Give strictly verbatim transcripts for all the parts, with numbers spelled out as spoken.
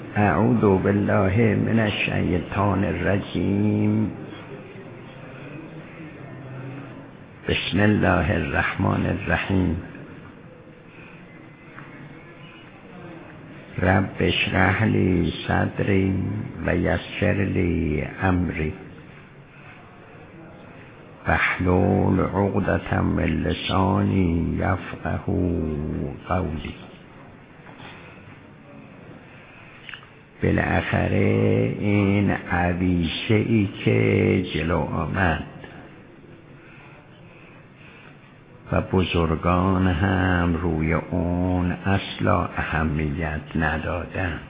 اعوذ بالله من الشیطان الرجیم. بسم الله الرحمن الرحیم. رب اشرح لی صدری و یسر لی امری واحلل عقدة من لسانی یفقهوا قولی. بالاخره این عویشه ای که جلو آمد و بزرگان هم روی اون اصلا اهمیت ندادن،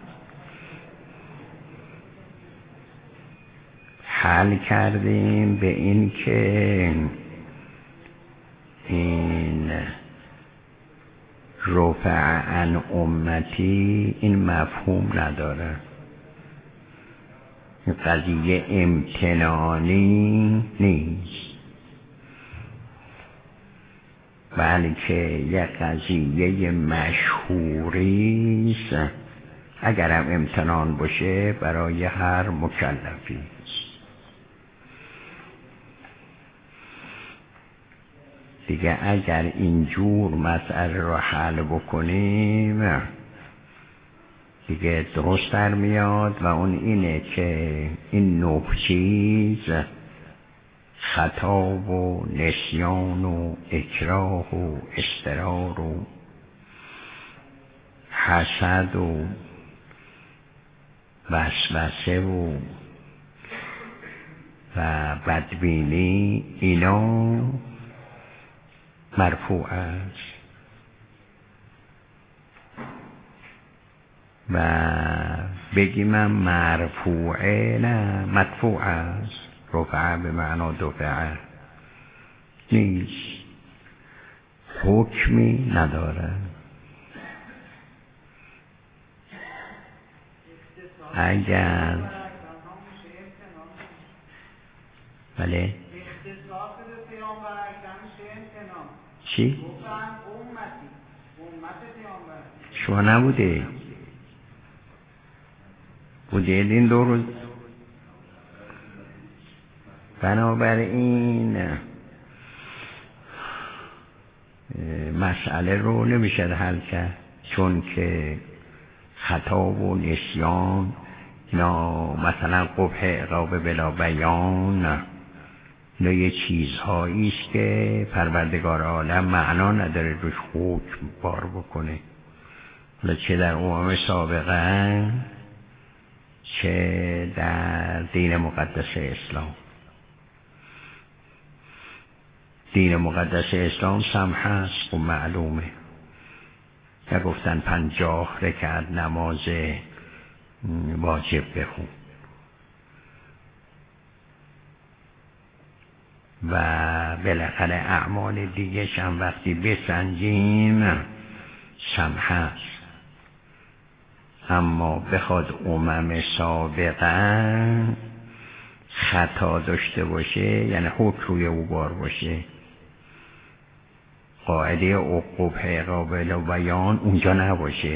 حل کردیم به این که این رفع عن امتی این مفهوم نداره. این قضیه امتنانی نیست، بلکه یک قضیه مشهوری است، اگرم امتنان باشه برای هر مکلفی. دیگه اگر اینجور مسئله رو حل بکنیم دیگه درست در میاد و اون اینه که این نه چیز، خطا و نسیان و اکراه و اضطرار و حسد و وسوسه و و بدبینی، اینا مرفوع است و بگیم مرفوعه نه مدفوع است. رفع به معنا دفعه نیست، حکمی نداره. اگر بله چی؟ شما نبوده بوده این دو روز. بنابراین مسئله رو نمیشه حل کرد، چون که خطا و نسیان یا مثلا قبح عقاب بلا بیان اینا یه چیزهایی است که پروردگار عالم معنا نداره روش حکم بار بکنه، چه در امم سابقه چه در دین مقدس اسلام. دین مقدس اسلام سمح هست و معلومه، نگفتن پنجاه رکعت نماز واجب بخون و بالاخره اعمال دیگه هم وقتی بسنجیم سمح هست. اما بخواد امم سابقه خطا داشته باشه، یعنی حکم روی او بار باشه، قاعده عقوب قابل بیان اونجا نباشه،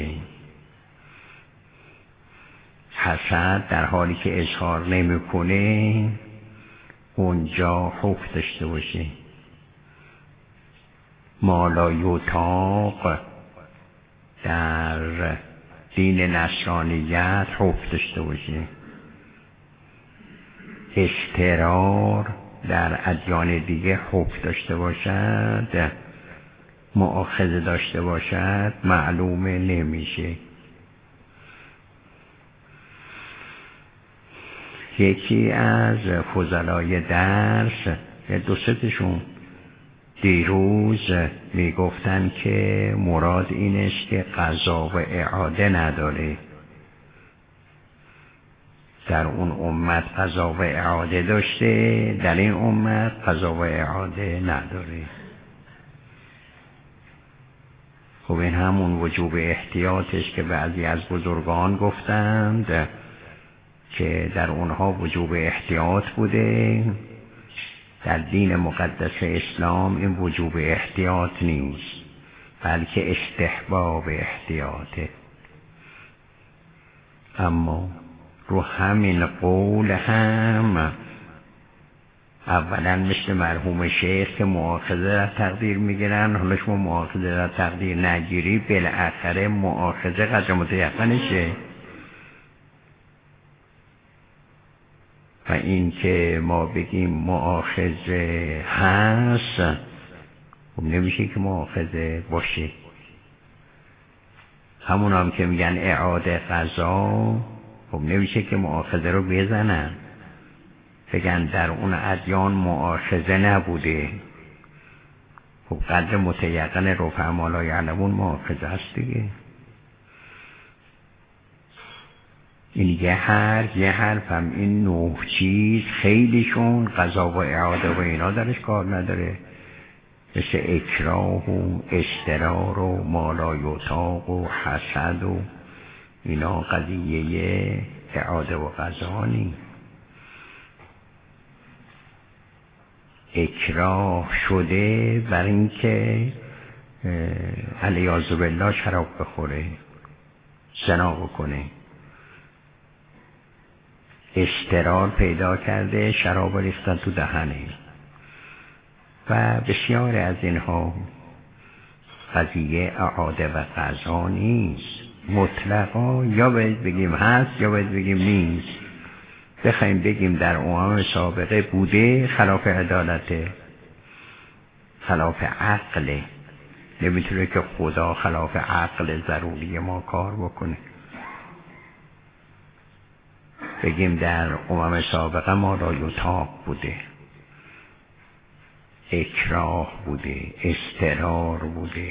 حسد در حالی که اظهار نمیکنه اونجا حکم داشته باشه، ما لا یطاق در دین نصرانیت حکم داشته باشه، استرار در ادیان دیگه حکم داشته باشد، مؤاخذه داشته باشد، معلومه نمیشه. یکی از فضلای درس، دو ستشون دیروز میگفتن که مراد این است که قضا و اعاده نداره. در اون امت قضا و اعاده داشته، در این امت قضا و اعاده نداره. خب این همون وجوب احتیاطش که بعضی از بزرگان گفتند که در اونها وجوب احتیاط بوده، در دین مقدس اسلام این وجوب احتیاط نیست، بلکه استحباب احتیاطه. اما رو همین قول هم اولا مثل مرحوم شیخ که مؤاخذه را تقدیر میگیرن، حالا شما مؤاخذه را تقدیر نگیری بالاخره مؤاخذه قدر متیقنشه. و این که ما بگیم مؤاخذه هست خب نمیشه که مؤاخذه باشه. همون هم که میگن اعاده قضا خب نمیشه که مؤاخذه رو بزنن بگن در اون ادیان مؤاخذه نبوده. خب قدر متیقن رفع ما لا یعلمون مؤاخذه هست دیگه. این یه حرف یه حرف هم این نه چیز خیلیشون قضا و اعاده و اینا درش کار نداره، مثل اکراه و استرار و مالایوتاق و حسد و اینا قضیه اعاده و قضا نی. اکراه شده بر این که علیاذ بالله شراب بخوره، زنا بکنه، استرار پیدا کرده، شراب ریختن تو دهنه و بسیار از اینها قضیه اعاده و قضا نیست مطلقا. یا باید بگیم هست یا باید بگیم نیست. بخوایم بگیم در امم سابقه بوده خلاف عدالته، خلاف عقله. نمیتونه که خدا خلاف عقل ضروری ما کار بکنه. بگیم در امم سابقه ما را یطاق بوده، اکراه بوده، استرار بوده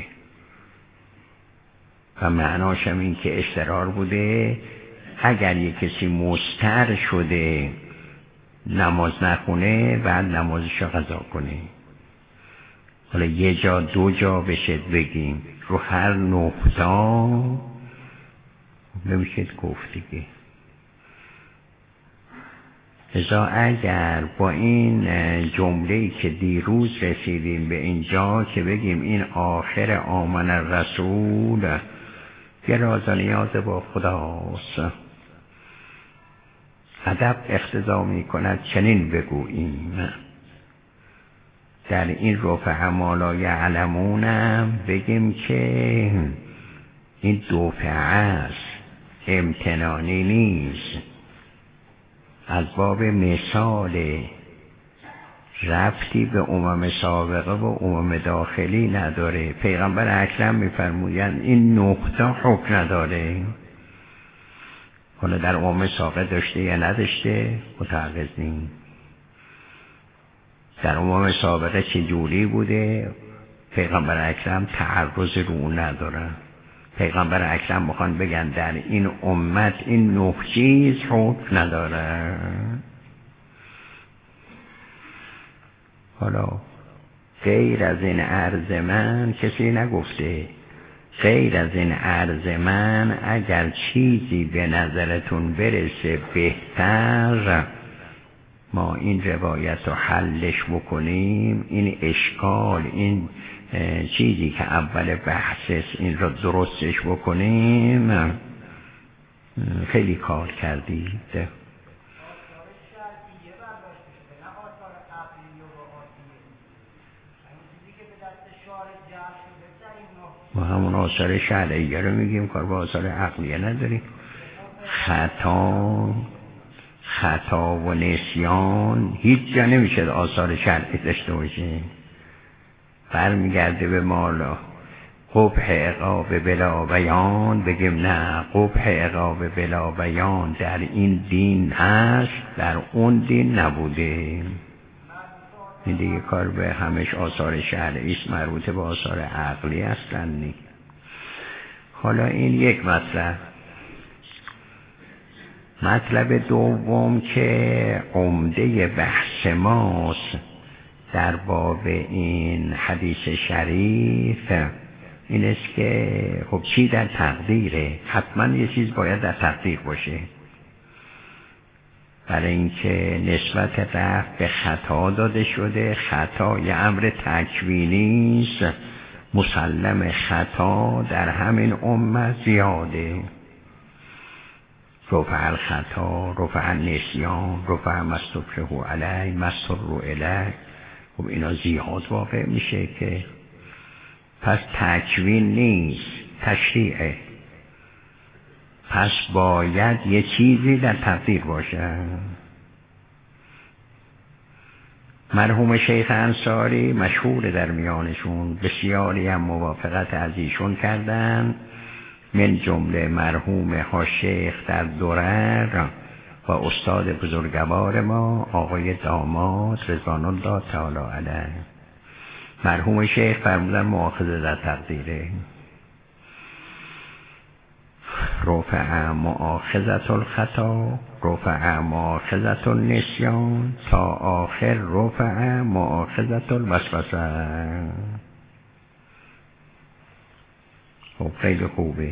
و معناش هم این که استرار بوده اگر یک کسی مستر شده نماز نخونه بعد نمازش رو قضا کنه. حالا یه جا دو جا بشه بگیم، رو هر نقطه نمیشه گفت دیگه. ازا اگر با این جمله‌ای که دیروز رسیدیم به اینجا که بگیم این آخر آمن الرسول یه راز و نیاز با خداست، ادب اقتضا می کند چنین بگوییم. در این رفع ما لا یعلمونم بگیم که این دفعه است، امتنانی نیست، از باب مثال ربطی به امم سابقه و امم داخلی نداره. پیغمبر اکرم میفرمویند این نقطه حکم نداره، حالا در امم سابقه داشته یا نداشته متعرض نیست. در امم سابقه چه جوری بوده پیغمبر اکرم تعرض رو اون نداره. پیغمبر اکرم میخوان بگن در این امت این نه چیز حکم نداره. حالا غیر از این عرض من کسی نگفته، غیر از این عرض من اگر چیزی به نظرتون برسه بهتر ما این روایت رو حلش بکنیم، این اشکال، این چیزی که اول بحثش این رو درستش بکنیم، خیلی کار کردید. ما همون آثار شرعیه رو میگیم، کار با آثار عقلیه نداریم. خطا خطا و نسیان هیچ جا نمیشه آثار شرعی داشته باشه. برمیگرده به مالا قبح عقاب بلا بیان، بگیم نه قبح عقاب بلا بیان در این دین هست در اون دین نبوده. این دیگه کار به همش آثار شرعی است، مربوط به آثار عقلی هستن نی. حالا این یک مطلب. مطلب دوم که عمده بحث ماست در باب این حدیث شریف این است که خب چی در تقدیره؟ حتما یه چیز باید در تقدیر باشه، برای اینکه نسبت رفع به خطا داده شده. خطا یه امر تکوینی است، مسلم خطا در همین امت زیاده. رفع الخطا، رفع النسیان، رفع مستبشه علی، مستر الی. خب اینا زیاد واقع میشه که پس تکوین نیست، تشریعه. پس باید یه چیزی در تقدیر باشه. مرحوم شیخ انصاری مشهور در میانشون، بسیاری هم موافقت از ایشون کردن، من جمله مرحوم ها شیخ در درر و استاد بزرگوار ما آقای داماد رضوان الله تعالی علیه. مرحوم شیخ فرمودن مؤاخذه در تقدیره، رفع مؤاخذة الخطا، رفع مؤاخذة النسیان، تا آخر رفع مؤاخذة الوسوسه. خب خیلی خوبه،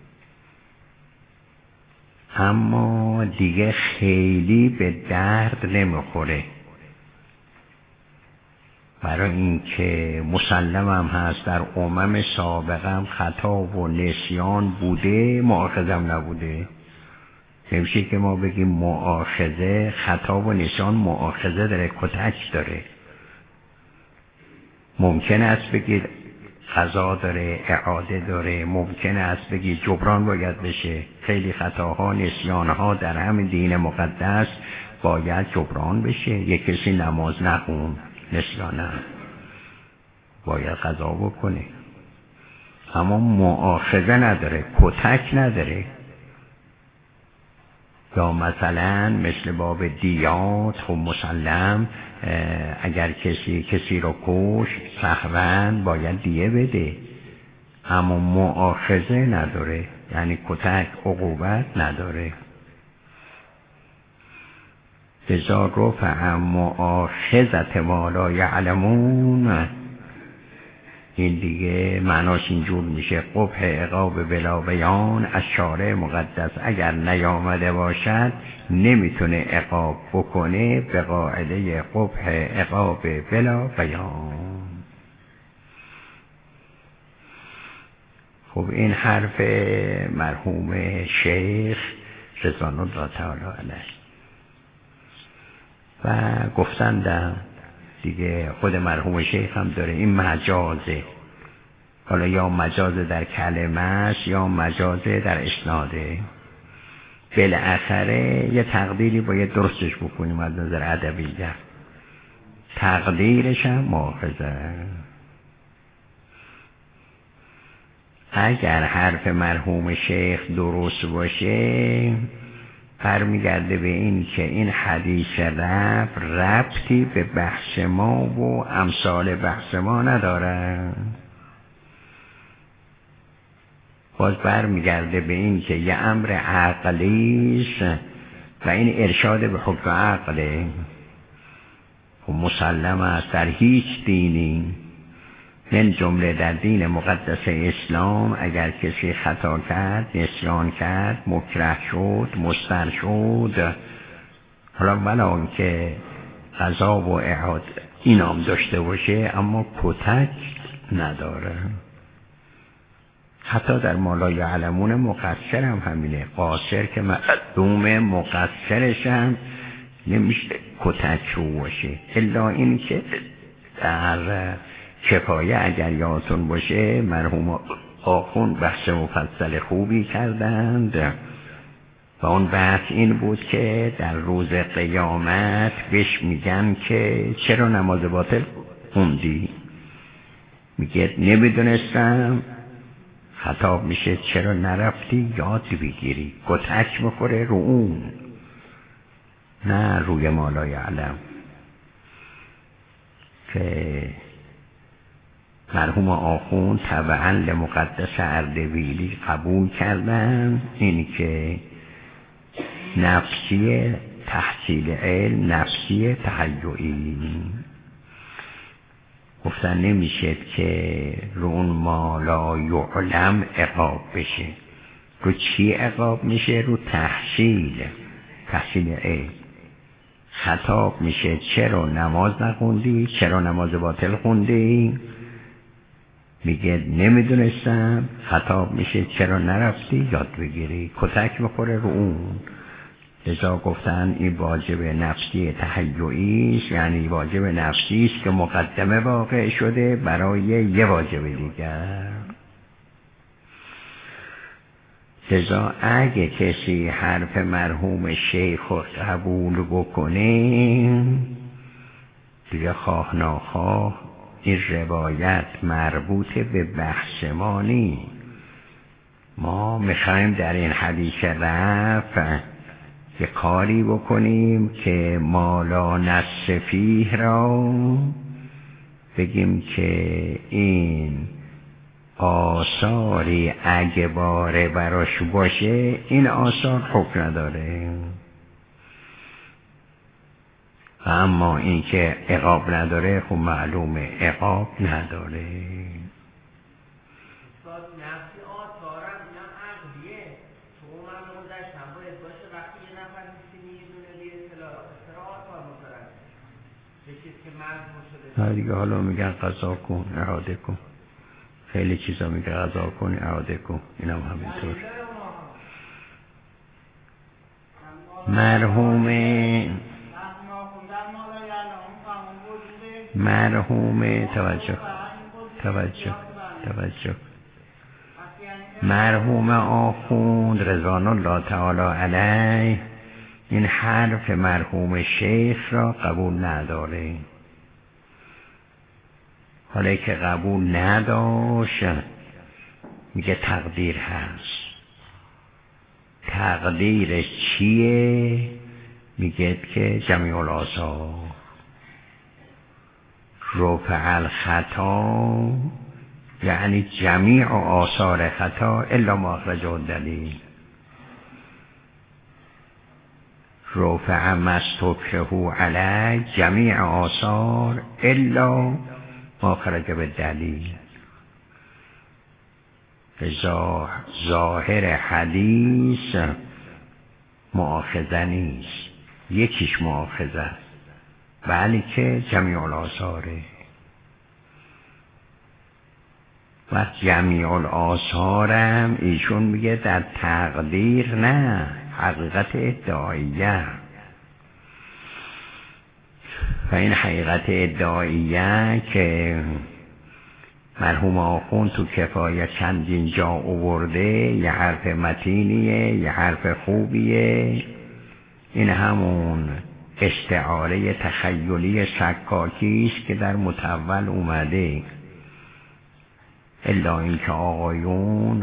اما دیگه خیلی به درد نمیخوره، برای اینکه مسلم هم هست در امم سابقم خطا و نسیان بوده، مؤاخذم نبوده. نمیشه که ما بگیم مؤاخذه، خطا و نسیان مؤاخذه داره، کتک داره. ممکن است بگید قضا داره، اعاده داره، ممکن است بگید جبران باید بشه. خیلی خطاها، نسیانها در همین دین مقدس باید جبران بشه. یک کسی نماز نخون، نسیانه باید قضا بکنه، اما مؤاخذه نداره، کتک نداره. یا مثلا مثل باب دیات، خب مسلم اگر کسی کسی رو کش سهواً باید دیه بده، اما مؤاخذه نداره، یعنی کتک عقوبت نداره. لذا رفع مؤاخذة ما لا یعلمون، این دیگه معناش اینجور میشه قبح عقاب بلا بیان. از شارع مقدس اگر نیامده باشد نمیتونه عقاب بکنه به قاعده قبح عقاب بلا بیان. خب این حرف مرحوم شیخ رضوان الله تعالی علیه. و گفتندم دیگه خود مرحوم شیخ هم داره این مجازه، حالا یا مجازه در کلمه است یا مجازه در اسناده. بالاخره یه تقدیری باید درستش بکنیم از نظر ادبیات، تقدیرش هم مؤاخذه. اگر حرف مرحوم شیخ درست باشه برمیگرده به این که این حدیث رب ربطی به بحث ما و امثال بحث ما نداره. باز برمیگرده به این که یه امر عقلیست و این ارشاد به حکم عقله. و مسلم است در هیچ دینی، من جمله در دین مقدس اسلام، اگر کسی خطا کرد، نسیان کرد، مکره شد، مضطر شد، حالا بلا که قضا و اعاده اینام داشته باشه اما کتک نداره. حتی در ما لا یعلمون مقصر هم همینه، قاصر که معلوم مقصرش هم نمیشه کتک رو باشه، الا این که در کفایه اگر یادتون باشه مرحوم آخوند بحث مفصل خوبی کردند و اون بحث این بود که در روز قیامت بهش میگن که چرا نماز باطل خوندی؟ میگه نمیدونستم. خطاب میشه چرا نرفتی یاد بگیری؟ کتک میخوره رو اون، نه روی ما لا یعلم. که مرحوم آخوند طبعا لمقدس اردبیلی قبول کردن اینی که نفسی تحصیل علم، نفسی تهیعی. گفتن نمیشه که رو اون ما لا یعلم عقاب بشه. رو چی عقاب میشه؟ رو تحصیل تحصیل علم. خطاب میشه چرا نماز نخوندی؟ چرا نماز باطل خوندی؟ میگه نمیدونستم. خطاب میشه چرا نرفتی یاد بگیری؟ کتک میخوره رو اون. لذا گفتن این واجب نفسی تهیعی است، یعنی واجب نفسی است که مقدمه واقع شده برای یه واجب دیگر. لذا اگه کسی حرف مرحوم شیخ رو قبول بکنه، دیگه خواه ناخواه این روایت مربوط به بحث ما نیست. ما میخوایم در این حدیث رفع یه کاری بکنیم که مالا نص فیه را بگیم که این آثاری اگه باره براش باشه این آثار حکم نداره، اما این که عقاب نداره خب معلومه عقاب نداره. دیگه حالا میگن قضا کن اعاده کن، خیلی چیزا میگه قضا کن اعاده کن، این هم همینطور. مرحوم مرحوم توجه توجه توجه مرحوم آخوند رضوان الله تعالی علیه این حرف مرحوم شیخ را قبول نداره. حالا که قبول نداشت میگه تقدیر هست. تقدیرش چیه؟ میگه که جمیع الآثار رفع الخطا، یعنی جمیع آثار خطا الا ما اخرجه الدلیل. رفع ما استکره علی جمیع آثار الا ما خرج به دلیل. ظاهر حدیث مؤاخذه نیست، یکیش مؤاخذه است، بلکه جمیع الآثاره. و جمیع الآثارم ایشون میگه در تقدیر نه، حقیقت ادعاییه. و این حقیقت ادعاییه که مرحوم آخوند تو کفایه چندین جا آورده، یه حرف متینیه، یه حرف خوبیه. این همون استعاره تخیلی سکاکی است که در متول اومده. الا اینکه آقایون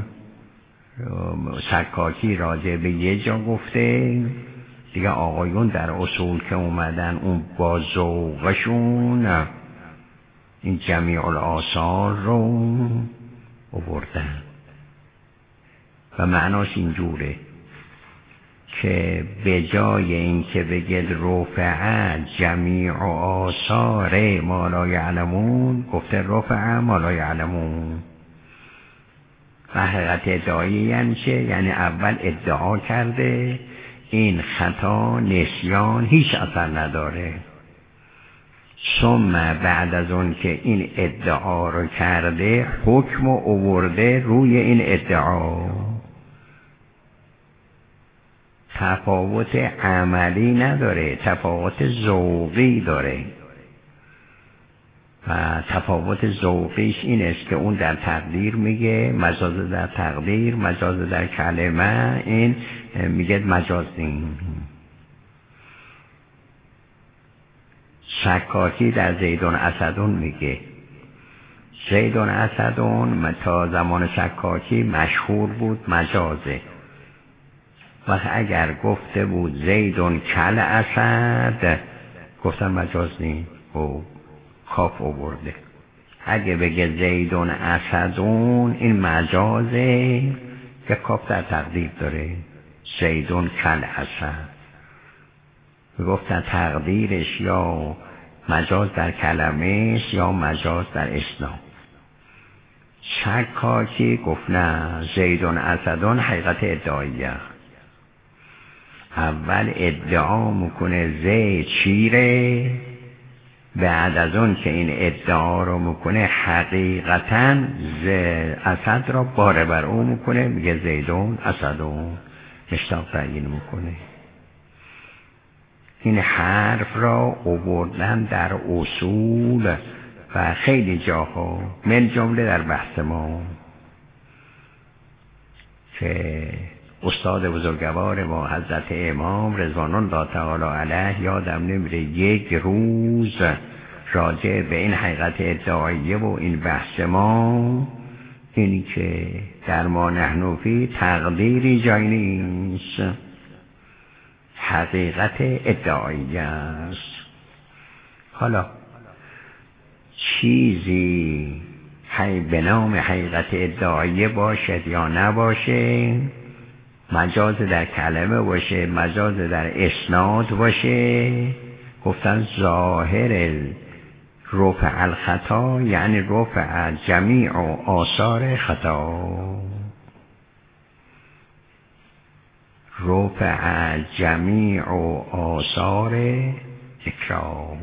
سکاکی راجع به یه جا گفته، دیگه آقایون در اصول که اومدن اون با ذوقشون این جمیع الآثار رو آوردن. و معناش اینجوره که به جای این که بگید رفع جمیع آثار ما لا یعلمون، گفته رفع ما لا یعلمون. و حقیقت ادعایی یعنی چه؟ یعنی اول ادعا کرده این خطا نسیان هیچ اثر نداره، ثم بعد از اون که این ادعا رو کرده حکم رو آورده روی این ادعا. تفاوت عملی نداره، تفاوت ذوقی داره. و تفاوت ذوقیش این است که اون در تقدیر میگه مجاز در تقدیر، مجاز در کلمه، این میگه مجاز نیم. سکاکی در زیدون اسدون میگه زیدون اسدون تا زمان سکاکی مشهور بود مجازه. و اگر گفته بود زیدون کل اسد، گفتن مجاز نیم و کاف آورده. اگه بگه زیدون اسدون این مجازه که کاف در تقدیر داره، زیدون کل اسد. گفتن تقدیرش یا مجاز در کلمه یا مجاز در اسناد. شکاکی گفت نه، زیدون اسدون حقیقت ادعاییه. اول ادعا میکنه زید شیره، بعد از اون که این ادعا رو میکنه حقیقتاً ز اسد را باره بر او میکنه، میگه زیدون اسدون، مشتاق تعیین میکنه. این حرف را آوردن در اصول و خیلی جاها، من جمله در بحث ما که استاد بزرگوار ما حضرت امام رضوان الله تعالی علیه یادم نمیره یک روز راجع به این حقیقت ادعاییه و این بحث ما، اینی که در ما نحن فی تقدیری جای نیست، حقیقت ادعاییه است. حالا چیزی به نام حقیقت ادعاییه باشد یا نباشه، مجاز در کلمه باشه، مجاز در اسناد باشه، گفتن ظاهر رفع الخطا یعنی رفع جمیع آثار خطا، رفع جمیع آثار اکرام،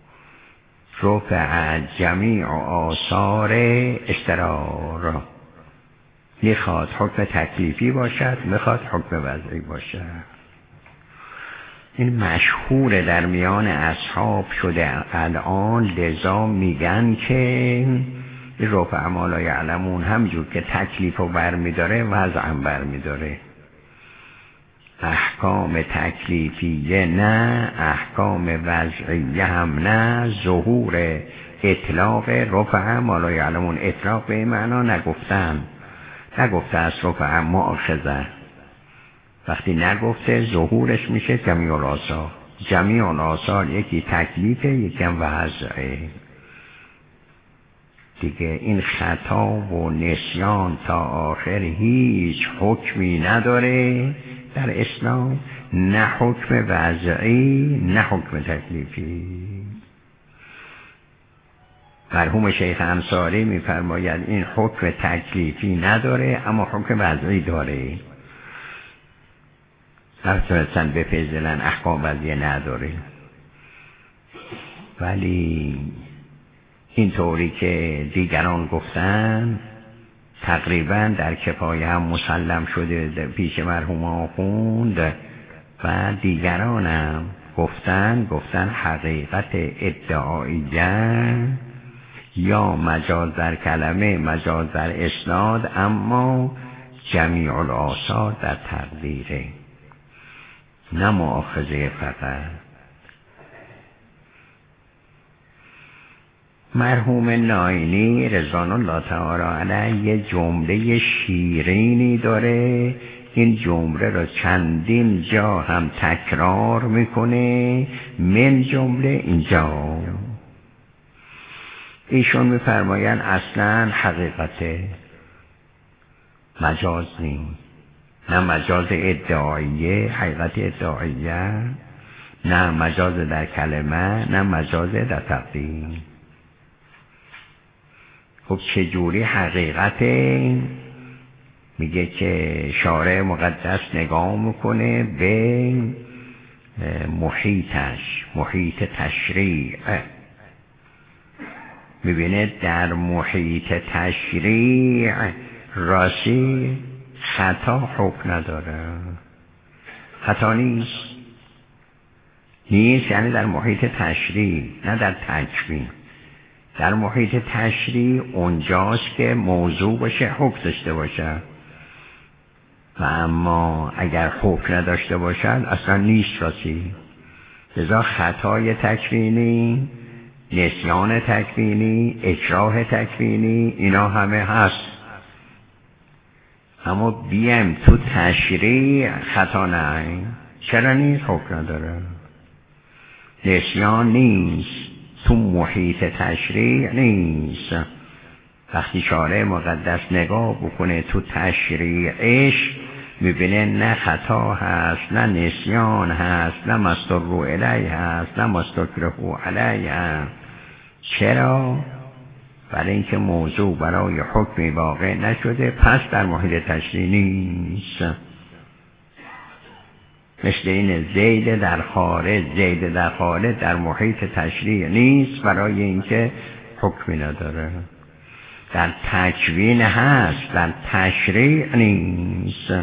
رفع جمیع آثار استرار. میخواد حکم تکلیفی باشد، میخواد حکم وضعی باشد. این مشهور در میان اصحاب شده الان، لذا میگن که رفع ما لا یعلمون همجور که تکلیف رو برمیداره وضع هم برمیداره. احکام تکلیفیه نه، احکام وضعیه هم نه. ظهور اطلاق رفع ما لا یعلمون، اطلاق به این معنا نگفتن، نگفته از رفع مؤاخذه، وقتی نگفته ظهورش میشه جمیع الآثار. جمیع الآثار یکی تکلیفه، یکی هم وضعه دیگه. این خطا و نسیان تا آخر هیچ حکمی نداره در اسلام، نه حکم وضعی نه حکم تکلیفی. مرحوم شیخ انصاری میفرماید این حکم تکلیفی نداره اما حکم وضعی داره. نفترستن بپذیرن احکام وضعی نداره، ولی این طوری که دیگران گفتن تقریبا در کفایه هم مسلم شده پیش مرحوم آخوند و دیگران هم گفتن گفتن حقیقت ادعاییه یا مجاز در کلمه، مجاز در اسناد، اما جمیع الآثار در تقدیره، نه مؤاخذه فقط. مرحوم ناینی رضوان الله تعالی علیه یه جمله شیرینی داره، این جمله رو چندین جا هم تکرار میکنه، من جمله اینجا. ایشون میفرماین اصلا حقیقت مجاز نیست، نه مجاز ادعاییه، حقیقت ادعاییه، نه مجاز در کلمه، نه مجاز در تقدیم. خب چجوری حقیقته؟ میگه که شارع مقدس نگاه میکنه به محیطش، محیط تشریع، میبینه در محیط تشریع راستی خطا حکم نداره، خطا نیست. نیست یعنی در محیط تشریع، نه در تکوین. در محیط تشریع اونجاست که موضوع باشه، حکم داشته باشه، و اما اگر حکم نداشته باشد اصلا نیست راستی. لذا خطای تکوینی، نسیان تکوینی، اکراه تکوینی، اینا همه هست، اما بیم تو تشریع خطا نه. چرا نیست؟ حکم نداره. نسیان نیست، تو محیط تشریع نیست. وقتی شارع مقدس نگاه بکنه تو تشریعش میبینه نه خطا هست، نه نسیان هست، نه مستر علیه هست، نه مستکره علیه هست. چرا؟ برای اینکه موضوع برای حکمی واقع نشده، پس در محیط تشریع نیست. مثل این زید در خارج، زید در خارج در محیط تشریع نیست برای اینکه حکمی نداره. در تکوین هست، در تشریع نیست.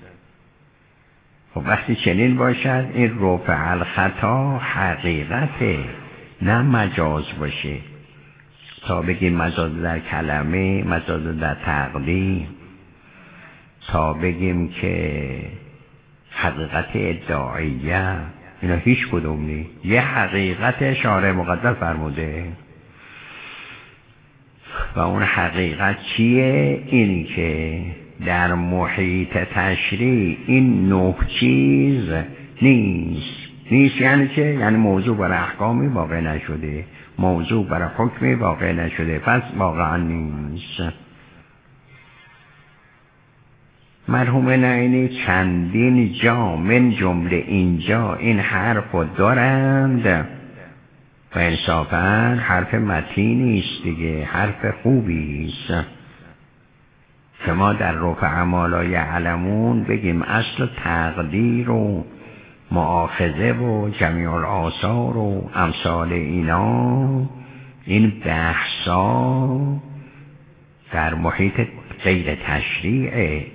خب وقتی چنین باشد این رفع الخطا حقیقته، نه مجاز باشه. تا بگیم مجاز در کلمه، مجاز در تقدیم، تا بگیم که حقیقت ادعاییه، اینا هیچ کدوم نیست. یه حقیقت شارع مقدس فرموده و اون حقیقت چیه؟ اینی که در محیط تشریع این نه چیز نیست. نیست یعنی چه؟ یعنی موضوع برای احکامی واقع نشده، موضوع برای حکمی واقع نشده، پس واقعا نیست. مرحوم نعینی چندین جا من جمله اینجا این حرف رو دارند و انصافاً حرف متینی است دیگه، حرف خوبی است که ما در رفع ما لا یعلمون بگیم اصل تقدیر و مؤاخذه و جمیع الآثار و امثال اینا، این بحثا در محیط غیر تشریعه،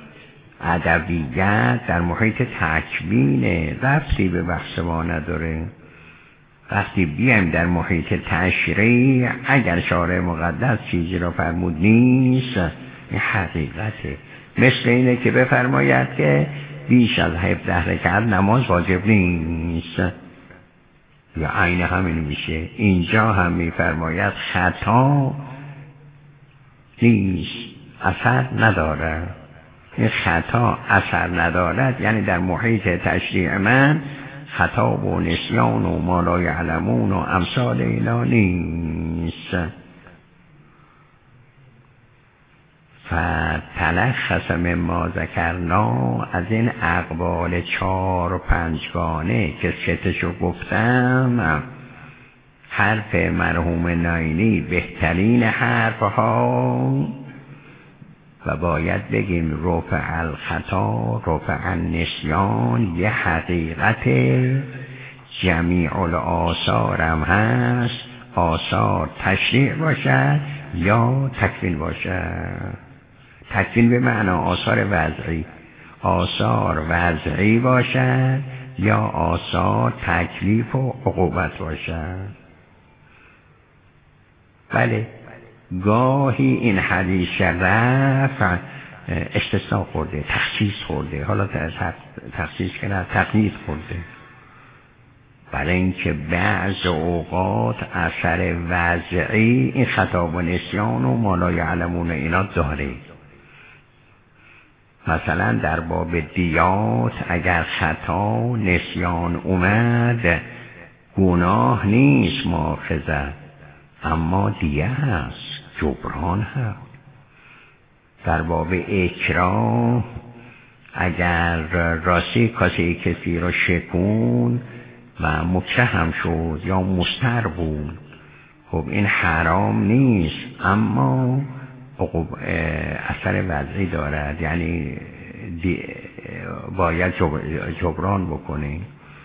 ادبیات در محیط تکوینه، ربطی به بحث ما نداره. وقتی بیایم در محیط تشریع، اگر شارع مقدس چیزی را فرمود نیست، این حقیقته. مثل اینه که بفرماید که بیش از هفده رکعت نماز واجب نیست، یا عین همین میشه. اینجا هم میفرماید خطا نیست، اثر نداره. این خطا اثر ندارد یعنی در محیط تشریع من خطا و نسیان و ما لا یعلمون و امثال اینا نیست. فتلخص مما ذکرنا، از این اقوال چار و پنجگانه که ستشو گفتم، حرف مرحوم ناینی بهترین حرف ها و باید بگیم رفع الخطا، رفع النسیان یه حقیقت، جمیع الآثار هم هست، آثار تشریع باشد یا تکوین باشد. تکوین به معنی آثار وضعی، آثار وضعی باشد یا آثار تکلیف و عقوبت باشد. بله، گاهی این حدیث رفع استثناء خورده، تخصیص خورده، حالا تخصیص کنه تقیید خورده، برای اینکه بعض اوقات اثر وضعی این خطا و نسیان و ما لا یعلمون اینا داره. مثلا در باب دیات اگر خطا نسیان اومد گناه نیست مؤاخذه، اما دیه هست، جبران هست. در باب اکراه اگر راستی کسی کسی را شکون و مکره هم شد یا مستر بود، خب این حرام نیست اما اثر وضعی دارد، یعنی باید جبران بکنه.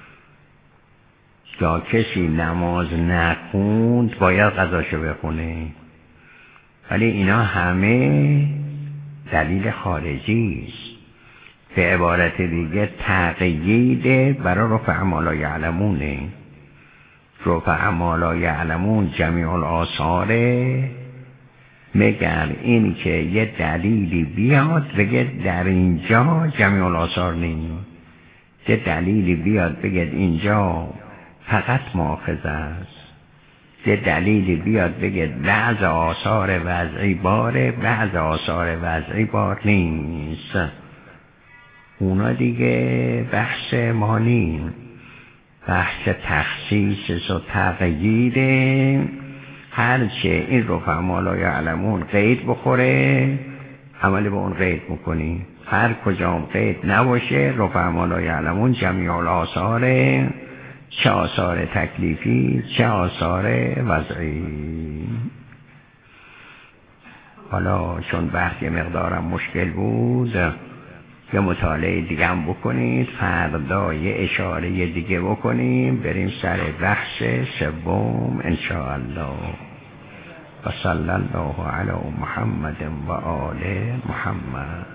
یا کسی نماز نخوند باید قضاشو بخونه. ولی اینا همه دلیل خارجی است. به عبارت دیگه تقیید برای رفع ما لا یعلمونه. رفع ما لا یعلمون جمیع الآثاره، مگر این که یه دلیلی بیاد بگه در اینجا جمیع الآثار نیست، یه دلیلی بیاد بگه اینجا فقط مؤاخذه است، یه دلیلی بیاد بگه بعض آثار وضعی باره، بعض آثار وضعی بار نیست. اونا دیگه بحث ما نیست، بحث تخصیص و تقییده. هرچه این رفع ما لا یعلمون قید بخوره عمل به اون قید میکنی، هر کجام قید نباشه رفع ما لا یعلمون جمیع الآثار، چه آثار تکلیفی چه آثار وضعی. حالا چون بحث یه مقدارم مشکل بود یه مطالعه دیگه هم بکنید، فردا یه اشاره دیگه بکنیم، بریم سر بحث سوم انشاءالله. و صلی الله علی محمد و آل محمد.